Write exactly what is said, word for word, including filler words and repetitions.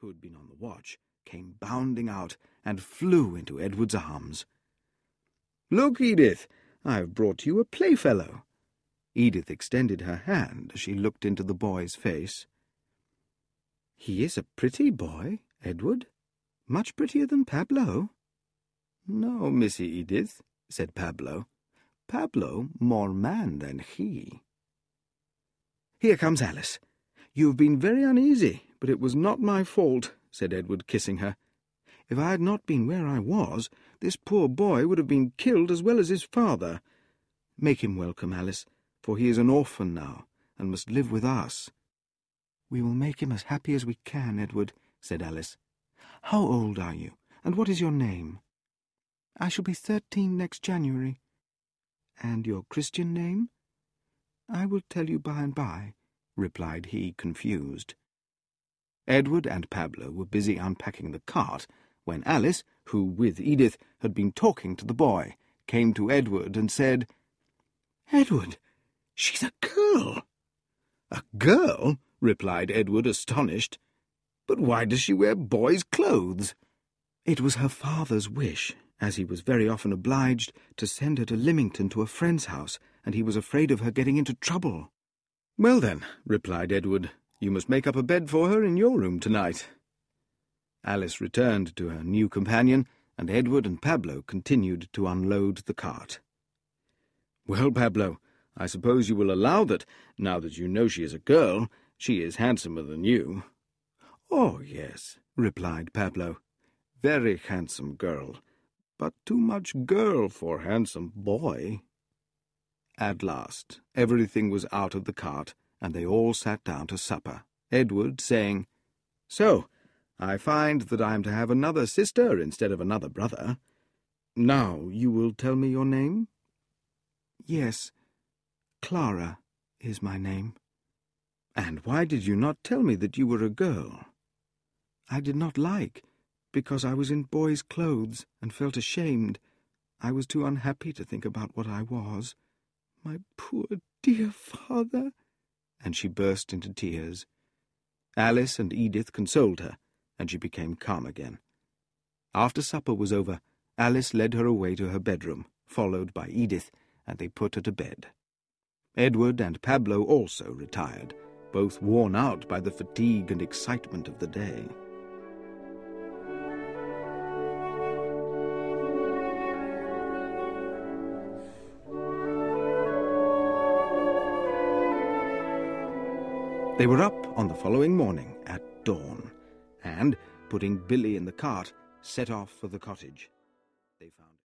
who had been on the watch, came bounding out and flew into Edward's arms. "Look, Edith, I have brought you a playfellow." Edith extended her hand as she looked into the boy's face. "He is a pretty boy, Edward. Much prettier than Pablo." "No, Missy Edith," said Pablo. "Pablo more man than he." "Here comes Alice. You have been very uneasy, but it was not my fault," said Edward, kissing her. "If I had not been where I was, this poor boy would have been killed as well as his father. Make him welcome, Alice, for he is an orphan now, and must live with us." "We will make him as happy as we can, Edward," said Alice. "How old are you, and what is your name?" "I shall be thirteen next January." "And your Christian name?" "I will tell you by and by," replied he, confused. Edward and Pablo were busy unpacking the cart when Alice, who, with Edith, had been talking to the boy, came to Edward and said, "Edward, she's a girl." "A girl?" replied Edward, astonished. "But why does she wear boys' clothes?" "It was her father's wish, as he was very often obliged to send her to Lymington to a friend's house, and he was afraid of her getting into trouble." "Well, then," replied Edward, "you must make up a bed for her in your room tonight." Alice returned to her new companion, and Edward and Pablo continued to unload the cart. "Well, Pablo, I suppose you will allow that, now that you know she is a girl, she is handsomer than you." "Oh, yes," replied Pablo. "Very handsome girl, but too much girl for handsome boy." At last everything was out of the cart, and they all sat down to supper, Edward saying, "So, I find that I am to have another sister instead of another brother. Now you will tell me your name?" "Yes, Clara is my name." "And why did you not tell me that you were a girl?" "I did not like, because I was in boy's clothes and felt ashamed. I was too unhappy to think about what I was. My poor dear father!" And she burst into tears. Alice and Edith consoled her, and she became calm again. After supper was over, Alice led her away to her bedroom, followed by Edith, and they put her to bed. Edward and Pablo also retired, both worn out by the fatigue and excitement of the day. They were up on the following morning at dawn, and, putting Billy in the cart, set off for the cottage. They found